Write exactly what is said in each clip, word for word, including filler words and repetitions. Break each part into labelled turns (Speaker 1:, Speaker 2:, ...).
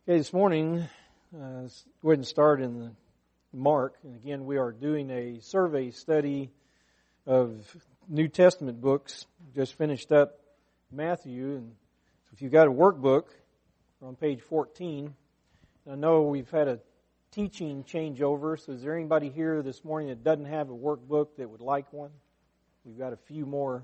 Speaker 1: Okay, this morning, uh, let's go ahead and start in the Mark. And again, we are doing a survey study of New Testament books. Just finished up Matthew. And so if you've got a workbook, we're on page fourteen. I know we've had a teaching changeover, so is there anybody here this morning that doesn't have a workbook that would like one? We've got a few more.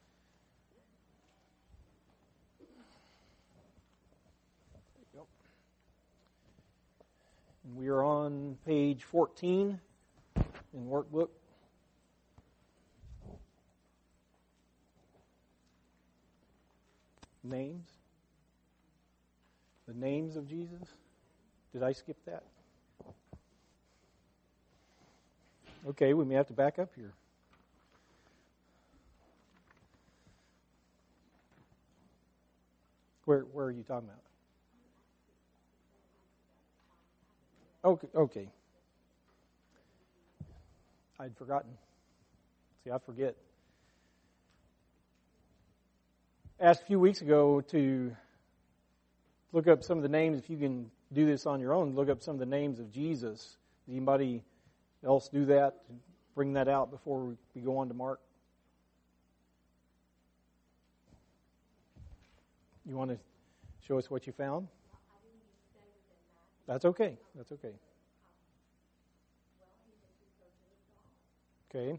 Speaker 1: And we are on page fourteen in the workbook. Names. The names of Jesus. Did I skip that? Okay, we may have to back up here. Where where are you talking about? Okay, okay. I'd forgotten. See, I forget. Asked a few weeks ago to look up some of the names. If you can do this on your own, look up some of the names of Jesus. Did anybody else do that? Bring that out before we go on to Mark. You want to show us what you found? That's okay. That's okay. Okay.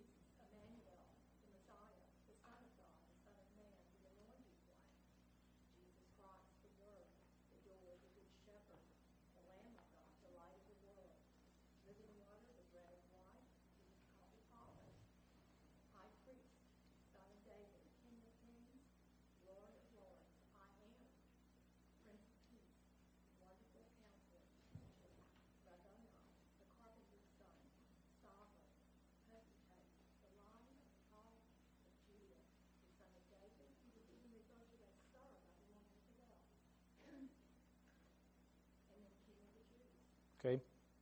Speaker 1: Okay.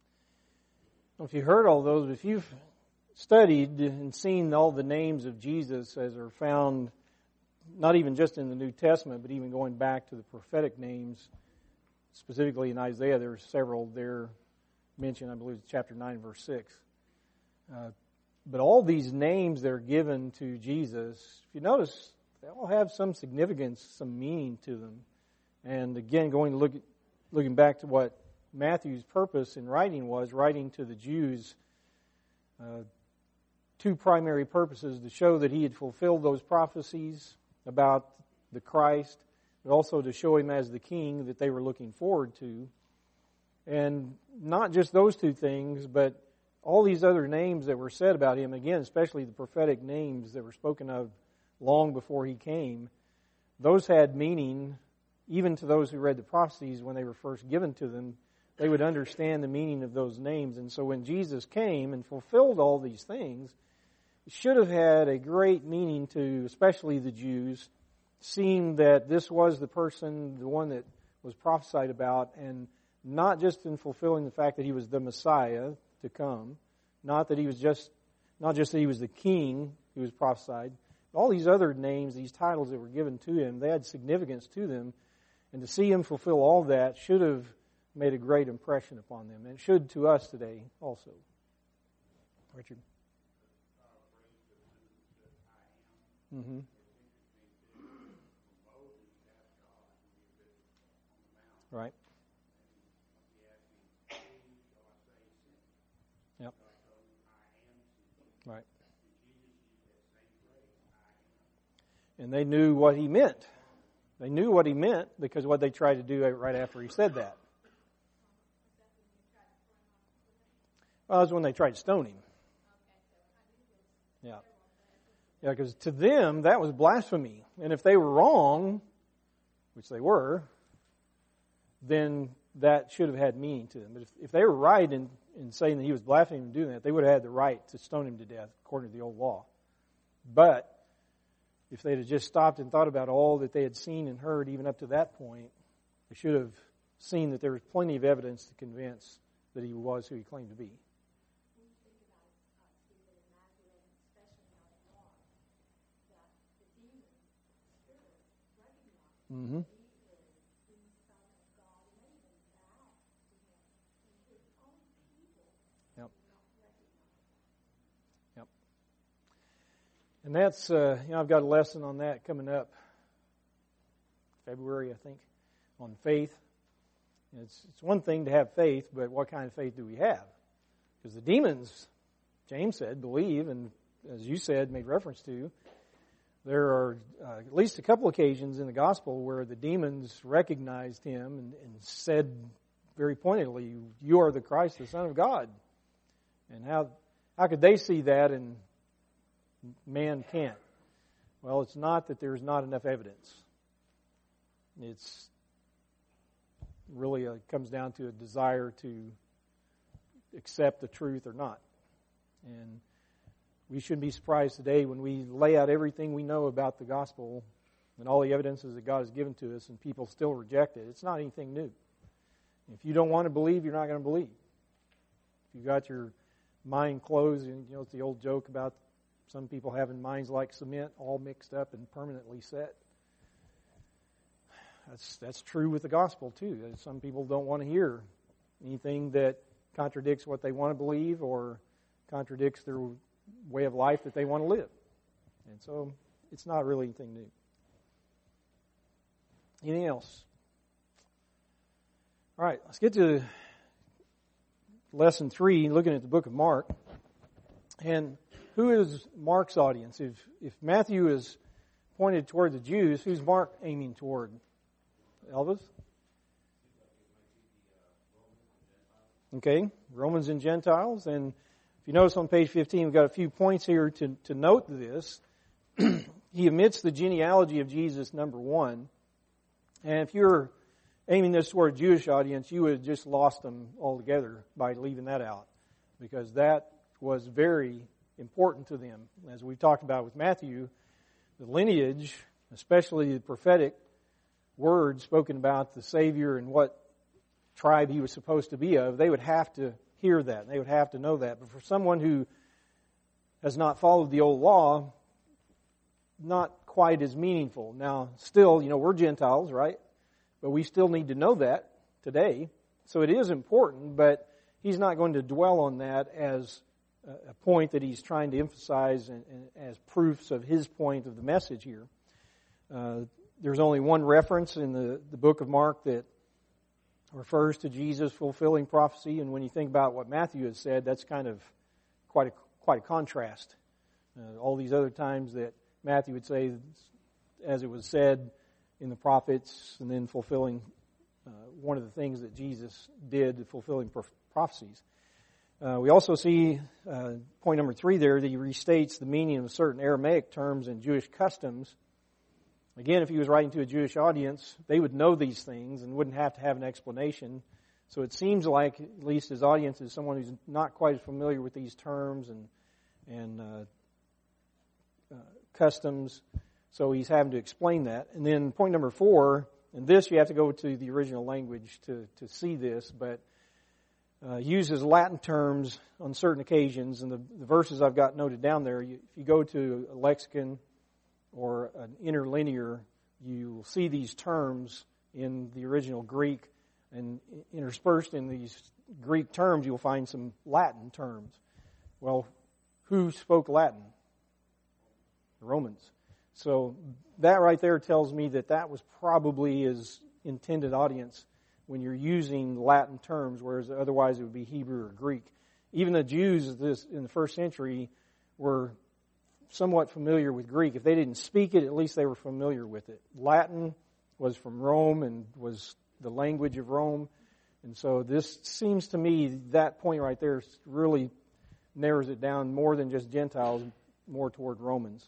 Speaker 1: Well, if you heard all those, if you've studied and seen all the names of Jesus as are found, not even just in the New Testament, but even going back to the prophetic names, specifically in Isaiah, there are several there mentioned, I believe it's chapter nine, verse six. Uh, but all these names that are given to Jesus, if you notice, they all have some significance, some meaning to them. And again, going to look at, looking back to what Matthew's purpose in writing was, writing to the Jews, uh, two primary purposes: to show that he had fulfilled those prophecies about the Christ, but also to show him as the king that they were looking forward to. And not just those two things, but all these other names that were said about him, again, especially the prophetic names that were spoken of long before he came, those had meaning even to those who read the prophecies when they were first given to them. They would understand the meaning of those names. And so when Jesus came and fulfilled all these things, it should have had a great meaning to especially the Jews, seeing that this was the person, the one that was prophesied about, and not just in fulfilling the fact that he was the Messiah to come, not that he was just, not just that he was the king who was prophesied. All these other names, these titles that were given to him, they had significance to them. And to see him fulfill all that should have made a great impression upon them, and it should to us today also. Richard? Mm-hmm. Right. Yep. Right. And they knew what he meant. They knew what he meant because what they tried to do right after he said that. Well, that was when they tried to stone him. Yeah. Yeah, because to them, that was blasphemy. And if they were wrong, which they were, then that should have had meaning to them. But if, if they were right in, in saying that he was blaspheming and doing that, they would have had the right to stone him to death according to the old law. But if they'd have just stopped and thought about all that they had seen and heard even up to that point, they should have seen that there was plenty of evidence to convince that he was who he claimed to be. Mm-hmm. And that's, uh, you know, I've got a lesson on that coming up February, I think, on faith. It's, it's one thing to have faith, but what kind of faith do we have? Because the demons, James said, believe, and as you said, made reference to, there are uh, at least a couple occasions in the gospel where the demons recognized him and, and said very pointedly, "You are the Christ, the Son of God." And how how could they see that and man can't? Well, it's not that there's not enough evidence. It's really a, comes down to a desire to accept the truth or not. And we shouldn't be surprised today when we lay out everything we know about the gospel and all the evidences that God has given to us and people still reject it. It's not anything new. If you don't want to believe, you're not going to believe. If you've got your mind closed, and you know, it's the old joke about some people having minds like cement, all mixed up and permanently set. That's that's true with the gospel too. Some people don't want to hear anything that contradicts what they want to believe or contradicts their way of life that they want to live. And so it's not really anything new. Anything else? All right, let's get to lesson three, looking at the book of Mark. And who is Mark's audience? If if Matthew is pointed toward the Jews, who's Mark aiming toward? Elvis? Okay, Romans and Gentiles. And if you notice on page fifteen, we've got a few points here to, to note this. He omits the genealogy of Jesus, number one. And if you're aiming this toward a Jewish audience, you would have just lost them altogether by leaving that out, because that was very important to them. As we've talked about with Matthew, the lineage, especially the prophetic words spoken about the Savior and what tribe he was supposed to be of, they would have to hear that. They would have to know that. But for someone who has not followed the old law, not quite as meaningful. Now, still, you know, we're Gentiles, right? But we still need to know that today. So it is important, but he's not going to dwell on that as a point that he's trying to emphasize and, and as proofs of his point of the message here. Uh, there's only one reference in the, the book of Mark that refers to Jesus fulfilling prophecy, and when you think about what Matthew has said, that's kind of quite a quite a contrast. Uh, all these other times that Matthew would say, as it was said in the prophets, and then fulfilling uh, one of the things that Jesus did, fulfilling prophecies. Uh, we also see, uh, point number three there, that he restates the meaning of certain Aramaic terms and Jewish customs. Again, if he was writing to a Jewish audience, they would know these things and wouldn't have to have an explanation. So it seems like, at least his audience is someone who's not quite as familiar with these terms and and uh, uh, customs. So he's having to explain that. And then point number four, and this you have to go to the original language to, to see this, but uh, uses Latin terms on certain occasions. And the, the verses I've got noted down there, you, if you go to a lexicon or an interlinear, you will see these terms in the original Greek, and interspersed in these Greek terms you'll find some Latin terms. Well, who spoke Latin? The Romans. So that right there tells me that that was probably his intended audience when you're using Latin terms, whereas otherwise it would be Hebrew or Greek. Even the Jews this, in the first century were somewhat familiar with Greek. If they didn't speak it, at least they were familiar with it. Latin was from Rome and was the language of Rome. And so this seems to me, that point right there really narrows it down more than just Gentiles, more toward Romans.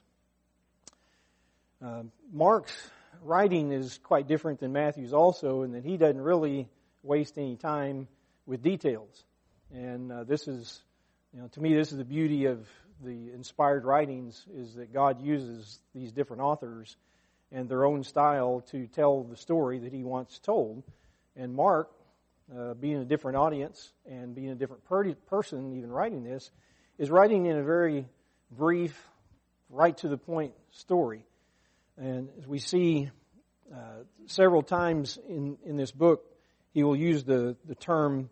Speaker 1: Uh, Mark's writing is quite different than Matthew's also, in that he doesn't really waste any time with details. And uh, this is, you know, to me, this is the beauty of the inspired writings, is that God uses these different authors and their own style to tell the story that he wants told. And Mark, uh, being a different audience and being a different per- person even writing this, is writing in a very brief, right to the point story. And as we see uh, several times in, in this book, he will use the, the term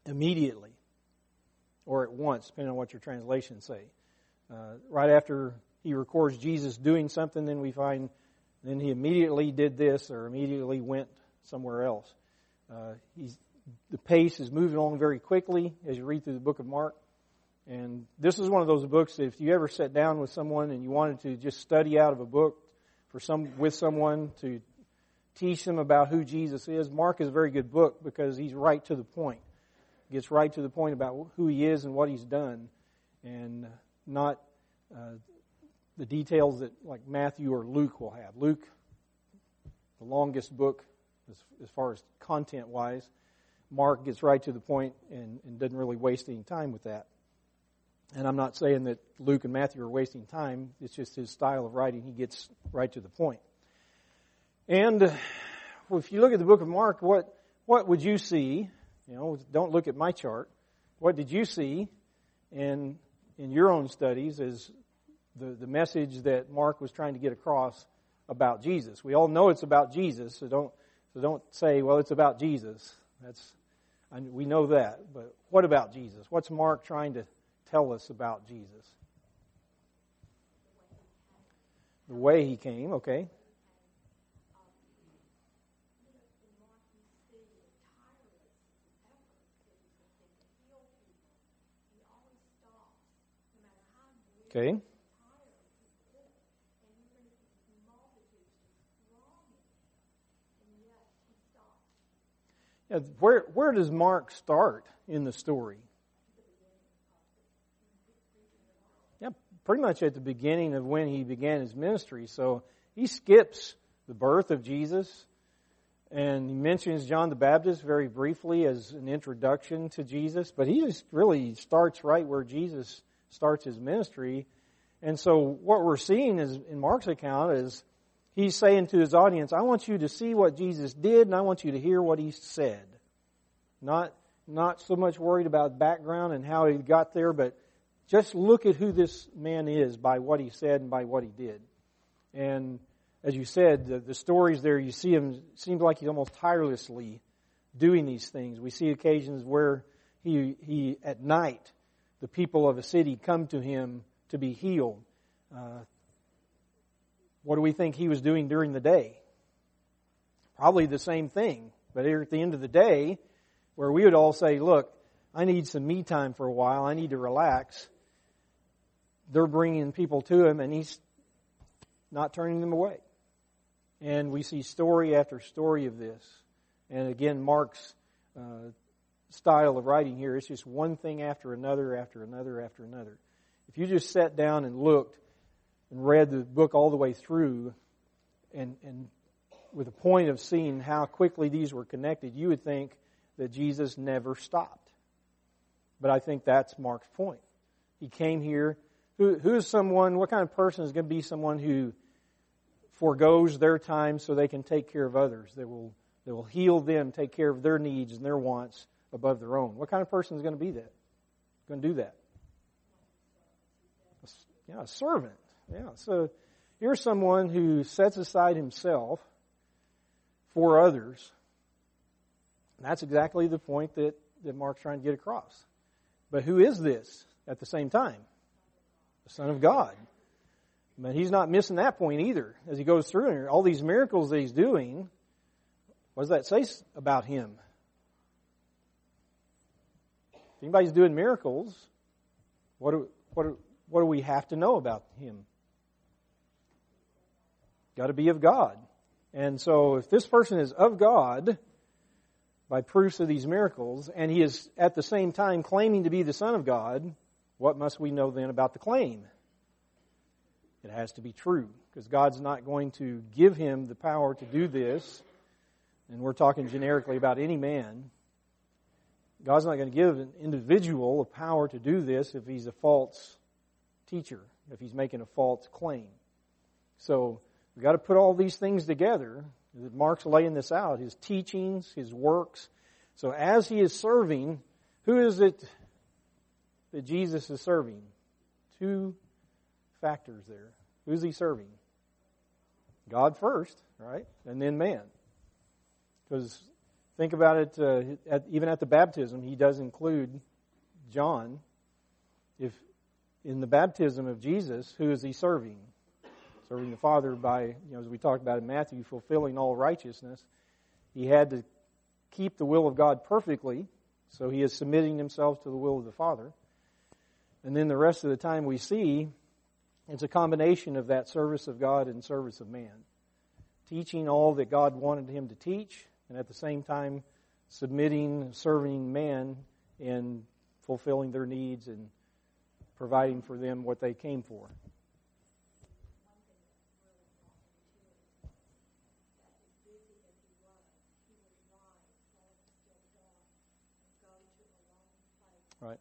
Speaker 1: immediately or at once, depending on what your translations say. Uh, right after he records Jesus doing something, then we find then he immediately did this or immediately went somewhere else. Uh, he's, the pace is moving along very quickly as you read through the book of Mark. And this is one of those books that if you ever sat down with someone and you wanted to just study out of a book for some with someone to teach them about who Jesus is, Mark is a very good book because he's right to the point. Gets right to the point about who he is and what he's done, and not uh, the details that like Matthew or Luke will have. Luke, the longest book as, as far as content-wise. Mark gets right to the point and, and doesn't really waste any time with that. And I'm not saying that Luke and Matthew are wasting time. It's just his style of writing. He gets right to the point. And uh, if you look at the book of Mark, what what would you see? You know, don't look at my chart. What did you see in in your own studies as the, the message that Mark was trying to get across about Jesus? We all know it's about Jesus, so don't so don't say, well, it's about Jesus. That's I, we know that, but what about Jesus? What's Mark trying to tell us about Jesus? The way he came, okay. Okay. Yeah, where where does Mark start in the story? Yeah, pretty much at the beginning of when he began his ministry. So he skips the birth of Jesus, and he mentions John the Baptist very briefly as an introduction to Jesus, but he just really starts right where Jesus starts his ministry. And so what we're seeing is in Mark's account is he's saying to his audience, I want you to see what Jesus did, and I want you to hear what he said. Not not so much worried about background and how he got there, but just look at who this man is by what he said and by what he did. And as you said, the, the stories there, you see him, it seems like he's almost tirelessly doing these things. We see occasions where he he at night, the people of a city come to him to be healed. Uh, what do we think he was doing during the day? Probably the same thing. But here at the end of the day, where we would all say, look, I need some me time for a while, I need to relax, they're bringing people to him and he's not turning them away. And we see story after story of this. And again, Mark's uh, style of writing here, it's just one thing after another, after another, after another. If you just sat down and looked and read the book all the way through and, and with a point of seeing how quickly these were connected, you would think that Jesus never stopped. But I think that's Mark's point. He came here. Who, who is someone, what kind of person is going to be someone who forgoes their time so they can take care of others? They will, they will heal them, take care of their needs and their wants above their own. What kind of person is going to be that? Going to do that? Yeah, a servant. Yeah, so here's someone who sets aside himself for others. And that's exactly the point that, that Mark's trying to get across. But who is this at the same time? The Son of God. But he's not missing that point either. As he goes through here, all these miracles that he's doing, what does that say about him? If anybody's doing miracles, what do, what do, what do we have to know about him? Got to be of God. And so if this person is of God by proofs of these miracles, and he is at the same time claiming to be the Son of God, what must we know then about the claim? It has to be true, because God's not going to give him the power to do this, and we're talking generically about any man. God's not going to give an individual a power to do this if he's a false teacher, if he's making a false claim. So we've got to put all these things together. Mark's laying this out, his teachings, his works. So as he is serving, who is it that Jesus is serving? Two factors there. Who's he serving? God first, right? And then man. Because think about it, uh, at, even at the baptism, he does include John. If in the baptism of Jesus, who is he serving? Serving the Father by, you know, as we talked about in Matthew, fulfilling all righteousness. He had to keep the will of God perfectly, so he is submitting himself to the will of the Father. And then the rest of the time we see it's a combination of that service of God and service of man. Teaching all that God wanted him to teach, and at the same time submitting, serving man in fulfilling their needs and providing for them what they came for. Right.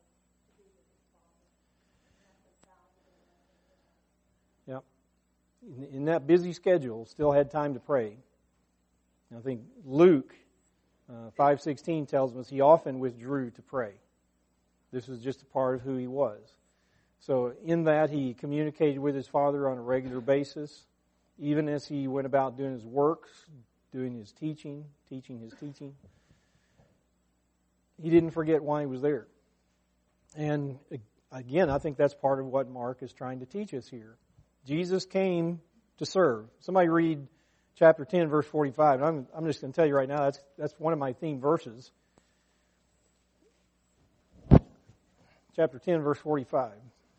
Speaker 1: Yeah. In, in that busy schedule, still had time to pray. And I think Luke uh, five sixteen tells us he often withdrew to pray. This was just a part of who he was. So in that, he communicated with his Father on a regular basis, even as he went about doing his works, doing his teaching, teaching his teaching. He didn't forget why he was there. And again, I think that's part of what Mark is trying to teach us here. Jesus came to serve. Somebody read chapter ten, verse forty-five. And I'm, I'm just going to tell you right now, that's, that's one of my theme verses. Chapter ten, verse forty-five.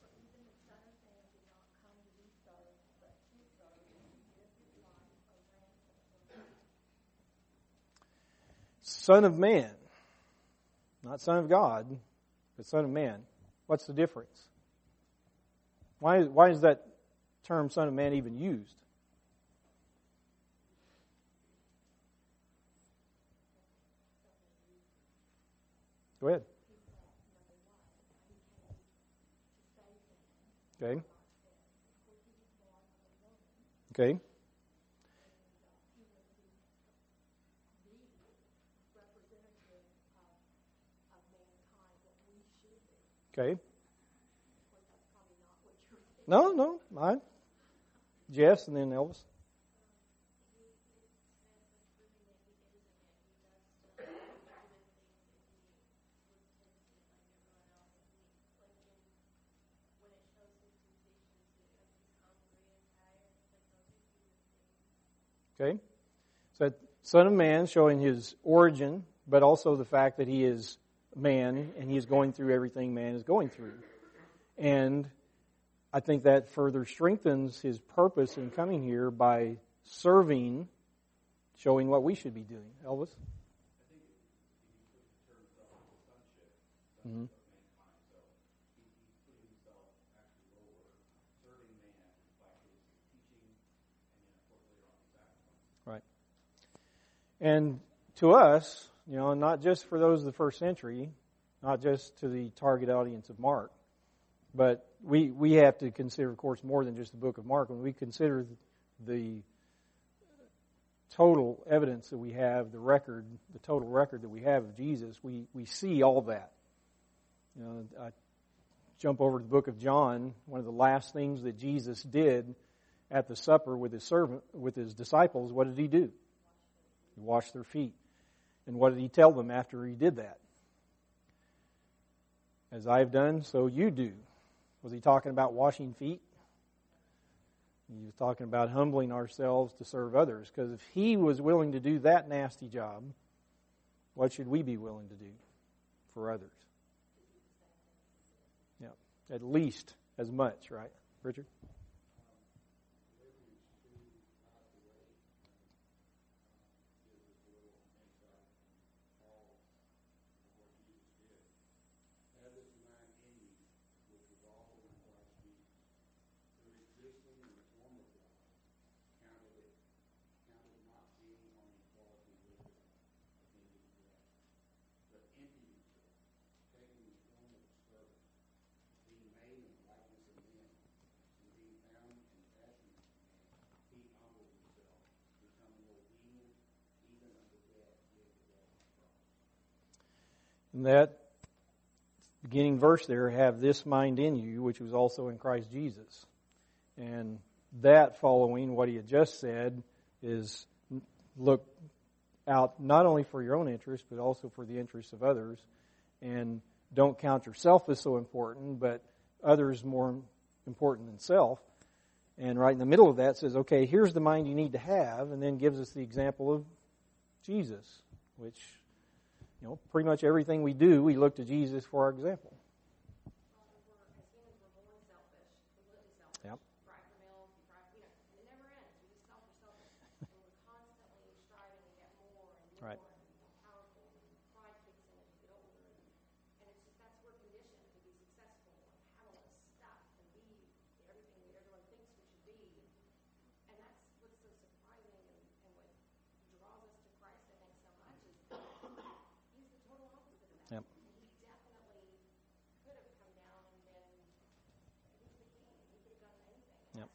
Speaker 1: Son of man. Not Son of God, but Son of Man. What's the difference? Why, why is that term Son of Man even used? Go ahead. Okay. Okay. Okay. No, no, I. Jess and then Elvis. Okay. So, Son of Man, showing his origin, but also the fact that he is man and he is going through everything man is going through. And I think that further strengthens his purpose in coming here by serving, showing what we should be doing. Elvis?
Speaker 2: I think if he put the terms of the sonship, sonship
Speaker 1: Mm-hmm.
Speaker 2: of mankind, so he, he put himself actually lower, serving man by his teaching, and then of course later on his sacrifice.
Speaker 1: Right. And to us, you know, not just for those of the first century, not just to the target audience of Mark, but we we have to consider, of course, more than just the book of Mark. When we consider the total evidence that we have, the record, the total record that we have of Jesus, we, we see all that. You know, I jump over to the book of John. One of the last things that Jesus did at the supper with his servant, with his disciples, what did he do? He washed their feet. And what did he tell them after he did that? As I have done, so you do. Was he talking about washing feet? He was talking about humbling ourselves to serve others. Because if he was willing to do that nasty job, what should we be willing to do for others? Yeah, at least as much, right? Richard? And that beginning verse there, have this mind in you, which was also in Christ Jesus. And that following what he had just said is look out not only for your own interest, but also for the interests of others. And don't count yourself as so important, but others more important than self. And right in the middle of that says, okay, here's the mind you need to have, and then gives us the example of Jesus, which, you know, pretty much everything we do, we look to Jesus for our example. Yep. Right. Yep. Yep.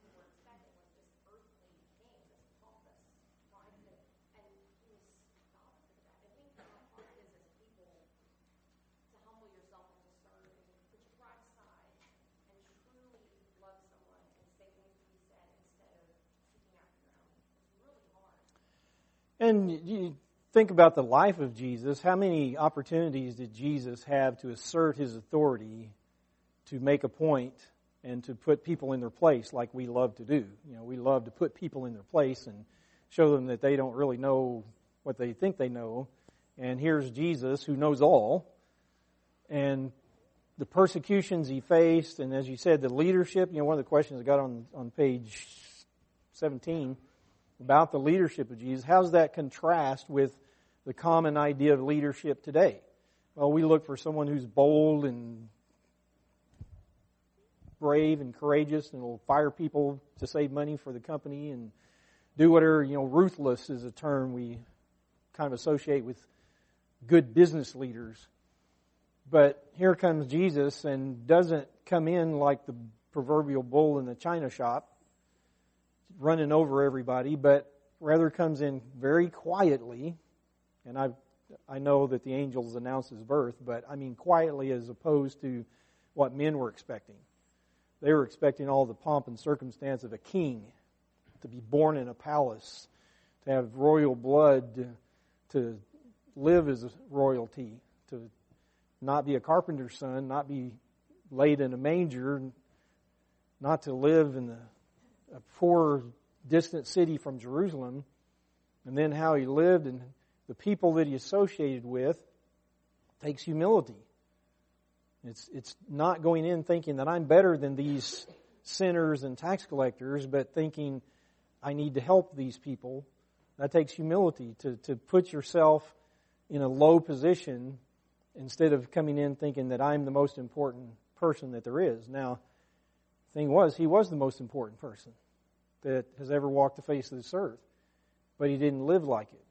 Speaker 1: And you think about the life of Jesus. How many opportunities did Jesus have to assert his authority, to make a point, and to put people in their place like we love to do? You know, we love to put people in their place and show them that they don't really know what they think they know. And here's Jesus, who knows all. And the persecutions he faced, and as you said, the leadership. You know, one of the questions I got on, on page seventeen about the leadership of Jesus, how does that contrast with the common idea of leadership today? Well, we look for someone who's bold and brave and courageous and will fire people to save money for the company and do whatever. You know, ruthless is a term we kind of associate with good business leaders. But here comes Jesus and doesn't come in like the proverbial bull in the china shop, running over everybody, but rather comes in very quietly. And I I know that the angels announced his birth, but I mean quietly as opposed to what men were expecting. They were expecting all the pomp and circumstance of a king, to be born in a palace, to have royal blood, to live as royalty, to not be a carpenter's son, not be laid in a manger, not to live in the a poor, distant city from Jerusalem, and then how he lived and the people that he associated with, takes humility. It's it's not going in thinking that I'm better than these sinners and tax collectors, but thinking I need to help these people. That takes humility, to, to put yourself in a low position instead of coming in thinking that I'm the most important person that there is. Now, the thing was, he was the most important person that has ever walked the face of this earth. But he didn't live like it.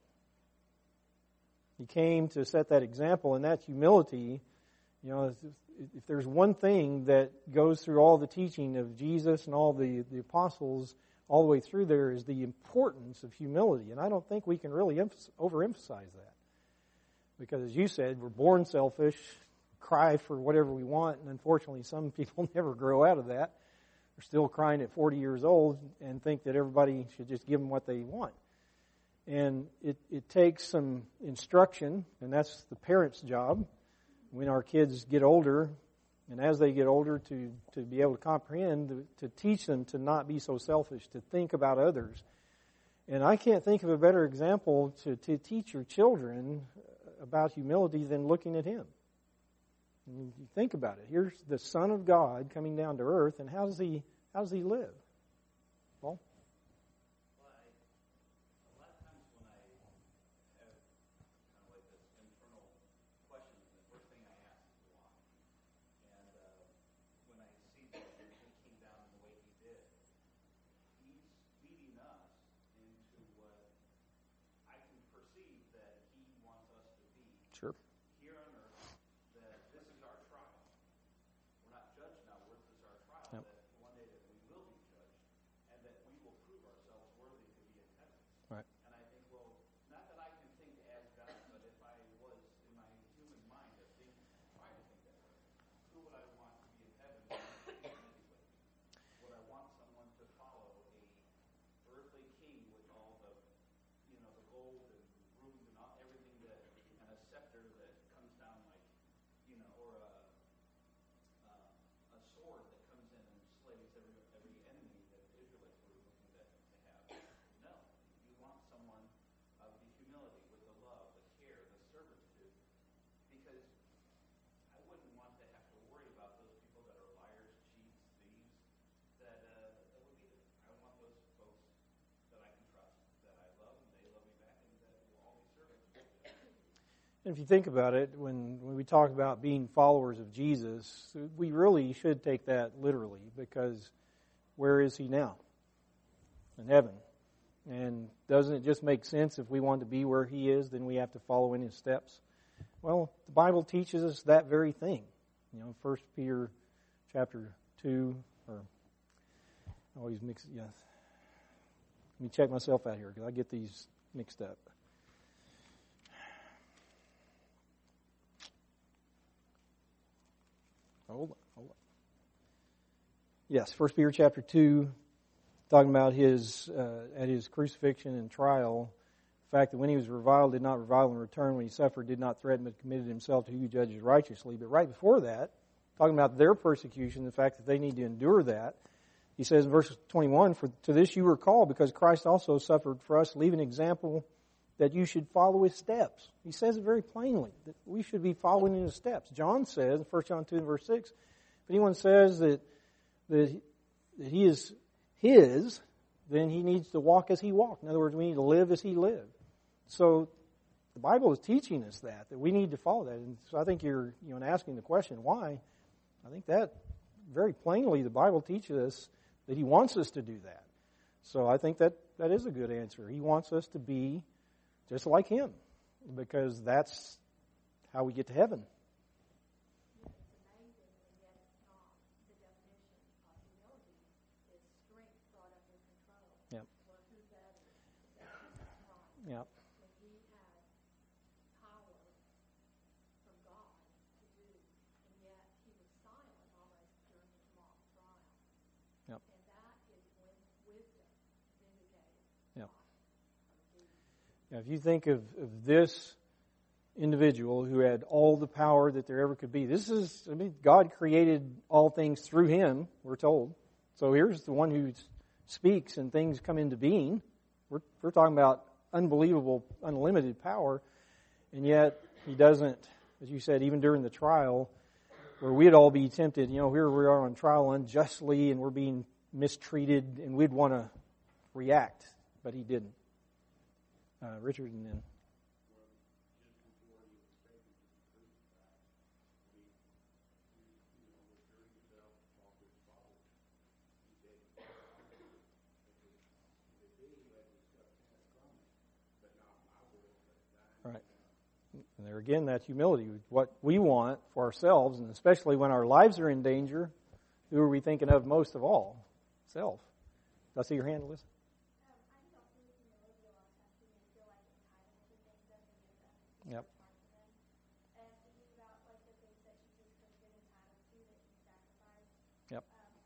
Speaker 1: He came to set that example, and that humility, you know, if, if there's one thing that goes through all the teaching of Jesus and all the, the apostles all the way through there, is the importance of humility. And I don't think we can really emph- overemphasize that. Because as you said, we're born selfish, cry for whatever we want, and unfortunately some people never grow out of that. They're still crying at forty years old and think that everybody should just give them what they want. And it, it takes some instruction, and that's the parent's job when our kids get older, and as they get older, to, to be able to comprehend, to, to teach them to not be so selfish, to think about others. And I can't think of a better example to, to teach your children about humility than looking at him. And you think about it. Here's the Son of God coming down to earth, and how does he how does he live? Paul?
Speaker 2: Well, I, a lot of times when I have kind of like this internal question, the first thing I ask is why. And uh, when I see that he came down in the way he did, he's leading us into what I can perceive that he wants us to be.
Speaker 1: Sure.
Speaker 2: Here on earth, that this is our trial. We're not judged now, we're, this is our trial.
Speaker 1: Yep.
Speaker 2: That one day that we will be judged, and that we will prove ourselves worthy to be in heaven.
Speaker 1: Right.
Speaker 2: And I think, well, not that I can think as God, but if I was in my human mind to think, try to think that way, who would I want to be in heaven? Would I want someone to follow a earthly king with all the, you know, the gold and rubies and all, everything that, and a scepter that
Speaker 1: And if you think about it, when, when we talk about being followers of Jesus, we really should take that literally, because where is he now? In heaven. And doesn't it just make sense if we want to be where he is, then we have to follow in his steps? Well, the Bible teaches us that very thing. You know, First Peter chapter two, or I always mix it, yeah. Let me check myself out here, because I get these mixed up. Hold on, hold on. Yes, First Peter chapter two, talking about his uh, at his crucifixion and trial, the fact that when he was reviled, did not revile in return. When he suffered, did not threaten, but committed himself to who judges righteously. But right before that, talking about their persecution, the fact that they need to endure that, he says in verse twenty-one, "For to this you were called, because Christ also suffered for us, leaving an example that you should follow his steps." He says it very plainly, that we should be following in his steps. John says, in First John two and verse six, if anyone says that, that, that he is his, then he needs to walk as he walked. In other words, we need to live as he lived. So the Bible is teaching us that, that we need to follow that. And so I think you're, you know, asking the question, why? I think that very plainly the Bible teaches us that he wants us to do that. So I think that that is a good answer. He wants us to be just like him, because that's how we get to heaven. Yep. Yep. Now, if you think of, of this individual who had all the power that there ever could be, this is, I mean, God created all things through him, we're told. So here's the one who speaks and things come into being. We're, we're talking about unbelievable, unlimited power, and yet he doesn't, as you said, even during the trial, where we'd all be tempted, you know, here we are on trial unjustly and we're being mistreated and we'd want to react, but he didn't. Uh, Richard, and then. Right. And there again, that humility, what we want for ourselves, and especially when our lives are in danger, who are we thinking of most of all? Self. Did I see your hand, Alyssa? Yep. Yep.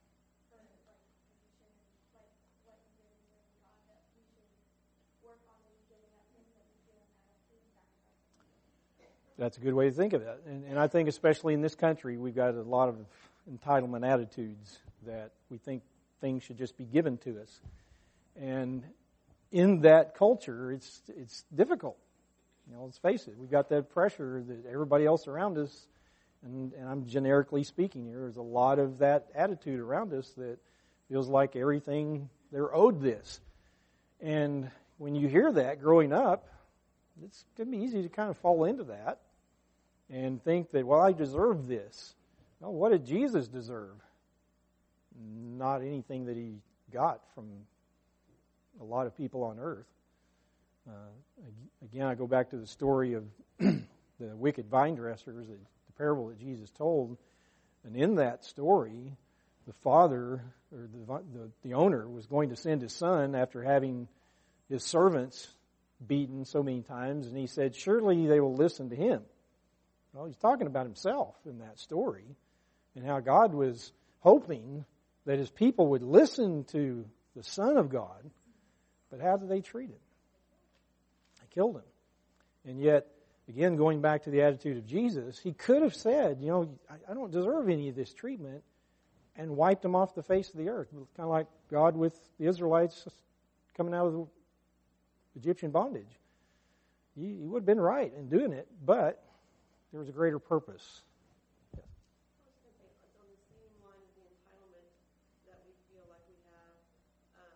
Speaker 1: That's a good way to think of it. And, and I think especially in this country, we've got a lot of entitlement attitudes that we think things should just be given to us. And in that culture, it's it's difficult. You know, let's face it, we've got that pressure that everybody else around us, and, and I'm generically speaking here, there's a lot of that attitude around us that feels like everything, they're owed this. And when you hear that growing up, it's going to be easy to kind of fall into that and think that, well, I deserve this. Well, what did Jesus deserve? Not anything that he got from a lot of people on earth. Uh, again, I go back to the story of the wicked vine dressers, the parable that Jesus told. And in that story, the father, or the, the, the owner, was going to send his son after having his servants beaten so many times. And he said, surely they will listen to him. Well, he's talking about himself in that story and how God was hoping that his people would listen to the Son of God. But how did they treat him? Killed him. And yet, again, going back to the attitude of Jesus, he could have said, you know, I, I don't deserve any of this treatment, and wiped him off the face of the earth. Kind of like God with the Israelites coming out of the Egyptian bondage. He, he would have been right in doing it, but there was a greater purpose. Yes.
Speaker 3: On the same line of the entitlement that we feel like we have, um,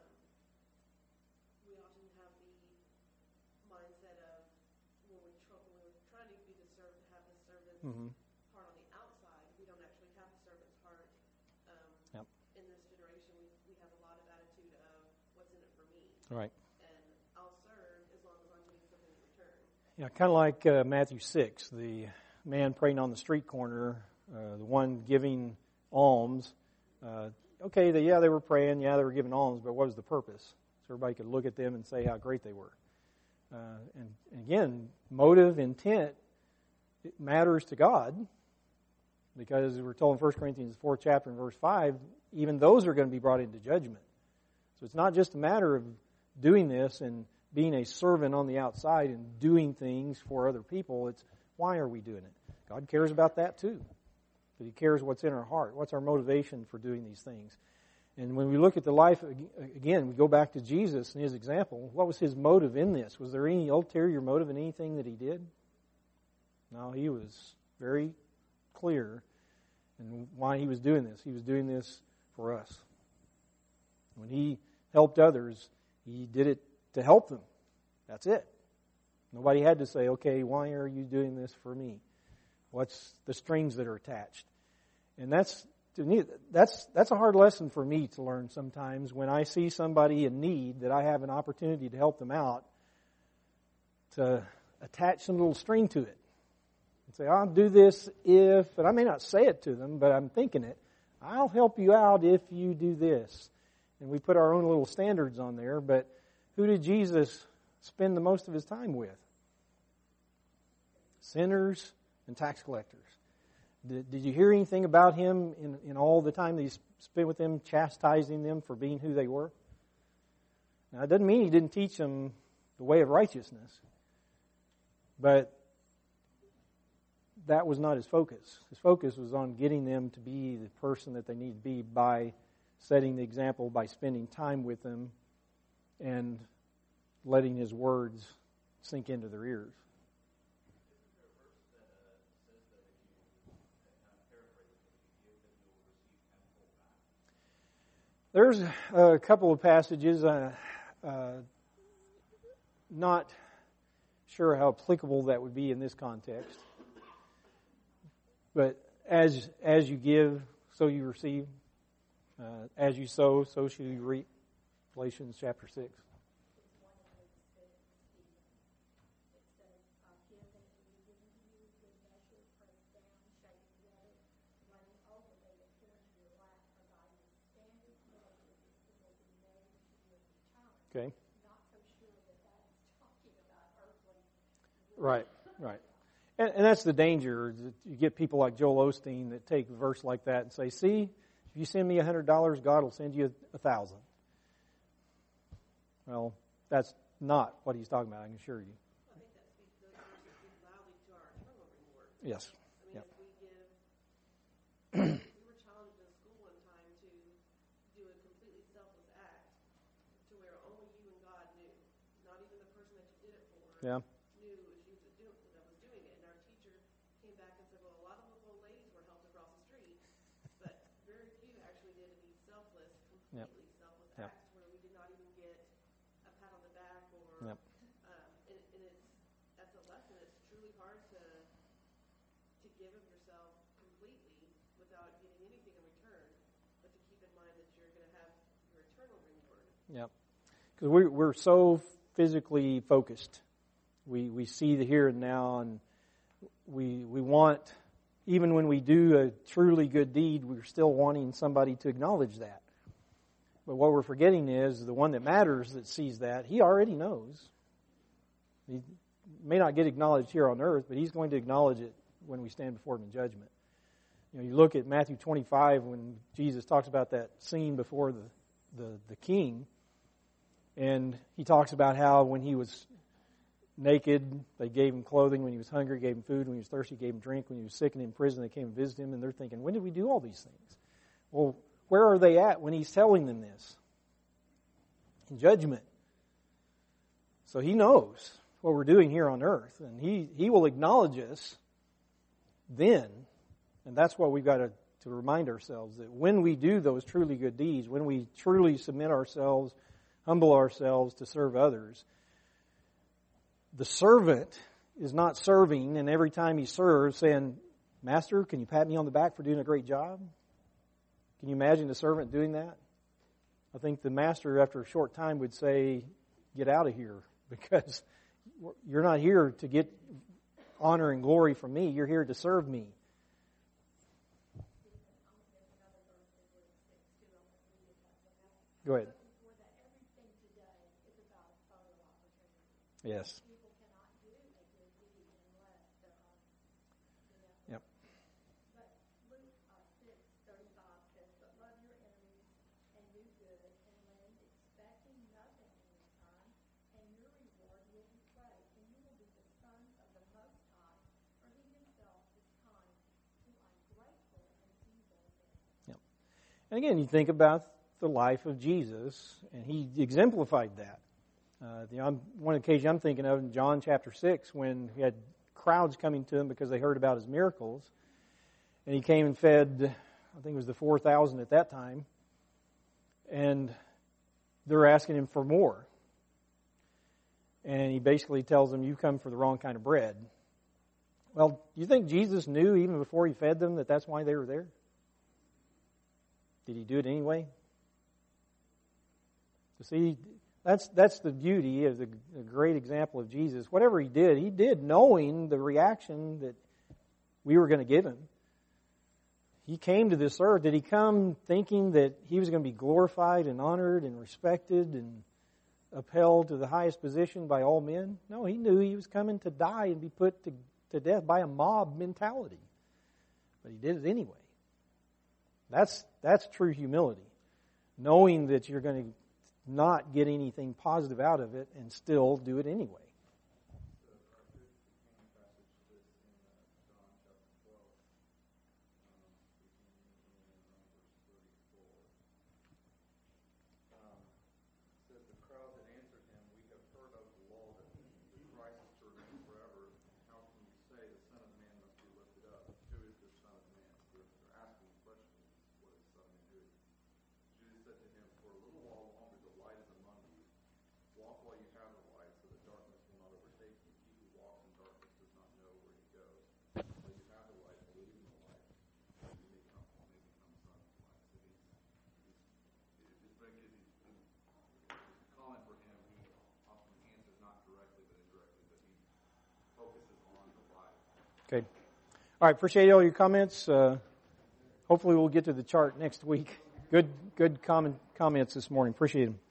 Speaker 3: we often have the mindset of when we try, when we're trying to be the
Speaker 1: Mm-hmm.
Speaker 3: heart on the outside. We don't actually have a servant's heart. Um,
Speaker 1: Yep.
Speaker 3: In this generation, we, we have a lot of attitude of what's in it for me.
Speaker 1: Right.
Speaker 3: And I'll serve as long as I'm getting something in return.
Speaker 1: Yeah, kind of like uh, Matthew six, the man praying on the street corner, uh, the one giving alms. Uh, okay, they, yeah, they were praying, yeah, they were giving alms, but what was the purpose? So everybody could look at them and say how great they were. Uh, and, and again, motive, intent, it matters to God, because we're told in First Corinthians the fourth chapter and verse five, even those are going to be brought into judgment. So it's not just a matter of doing this and being a servant on the outside and doing things for other people. It's why are we doing it? God cares about that too. But He cares what's in our heart. What's our motivation for doing these things? And when we look at the life, again, we go back to Jesus and His example. What was His motive in this? Was there any ulterior motive in anything that He did? No, He was very clear in why He was doing this. He was doing this for us. When He helped others, He did it to help them. That's it. Nobody had to say, okay, why are you doing this for me? What's the strings that are attached? And that's to me, that's that's a hard lesson for me to learn sometimes when I see somebody in need that I have an opportunity to help them out, to attach some little string to it. And say, I'll do this if, and I may not say it to them, but I'm thinking it, I'll help you out if you do this. And we put our own little standards on there, but who did Jesus spend the most of His time with? Sinners and tax collectors. Did, did you hear anything about Him in, in all the time that He spent with them, chastising them for being who they were? Now, it doesn't mean He didn't teach them the way of righteousness, but that was not His focus. His focus was on getting them to be the person that they need to be by setting the example, by spending time with them and letting His words sink into their ears. There's a couple of passages, uh, uh, not sure how applicable that would be in this context. But as as you give, so you receive. Uh, as you sow, so shall you reap. Galatians chapter six. Okay. Right, right. And, and that's the danger. You get people like Joel Osteen that take a verse like that and say, see, if you send me one hundred dollars, God will send you a thousand. Well, that's not what he's talking about, I can assure you.
Speaker 3: I think that speaks those verses speak loudly to our eternal reward.
Speaker 1: Yes.
Speaker 3: I mean,
Speaker 1: Yep.
Speaker 3: if we give, we were challenged in school one time to do a completely selfless act to where only you and God knew. Not even the person that you did it for
Speaker 1: Yeah.
Speaker 3: knew it was you that, do, that was doing it. And our teacher came back and said, well, a lot of little old ladies were helped across the street, but very few actually did any selfless, completely
Speaker 1: Yep.
Speaker 3: selfless
Speaker 1: Yep.
Speaker 3: acts where we did not even get a pat on the back or,
Speaker 1: Yep.
Speaker 3: um, and, and it's, that's a lesson. It's truly hard to to give of yourself completely without getting anything in return, but to keep in mind that you're going to have your eternal reward.
Speaker 1: Yep. Because we're, we're so physically focused. We we see the here and now, and we we want, even when we do a truly good deed, we're still wanting somebody to acknowledge that. But what we're forgetting is the one that matters that sees that, he already knows. He may not get acknowledged here on earth, but he's going to acknowledge it when we stand before him in judgment. You know, you look at Matthew twenty-five when Jesus talks about that scene before the, the, the king, and he talks about how when he was naked, they gave him clothing. When he was hungry, gave him food. When he was thirsty, gave him drink. When he was sick and in prison, they came and visited him, and they're thinking, when did we do all these things? Well, where are they at when he's telling them this? In judgment. So he knows what we're doing here on earth, and he, he will acknowledge us then, and that's what we've got to, to remind ourselves, that when we do those truly good deeds, when we truly submit ourselves, humble ourselves to serve others, the servant is not serving, and every time he serves, saying, Master, can you pat me on the back for doing a great job? Can you imagine the servant doing that? I think the master, after a short time, would say, get out of here, because you're not here to get honor and glory from me. You're here to serve me. Go ahead. Yes. Yep.
Speaker 4: But Luke uh, six thirty-five says, "But love your enemies and do good and lend, expecting nothing in return, and your reward will be great, and you will be the sons of the Most High, for He Himself is kind to ungrateful and evil men."
Speaker 1: Yep. And again, you think about the life of Jesus, and He exemplified that. Uh, the on one occasion I'm thinking of in John chapter six, when He had crowds coming to Him because they heard about His miracles, and He came and fed, I think it was the four thousand at that time, and they're asking Him for more. And He basically tells them, you come for the wrong kind of bread. Well, do you think Jesus knew even before He fed them that that's why they were there? Did He do it anyway? You see, that's that's the beauty of the, the great example of Jesus. Whatever He did, He did knowing the reaction that we were going to give Him. He came to this earth. Did He come thinking that He was going to be glorified and honored and respected and upheld to the highest position by all men? No, He knew He was coming to die and be put to, to death by a mob mentality. But He did it anyway. That's that's true humility. Knowing that you're going to not get anything positive out of it and still do it anyway. Okay. All right. Appreciate all your comments. Uh, hopefully we'll get to the chart next week. Good, good comment, comments this morning. Appreciate them.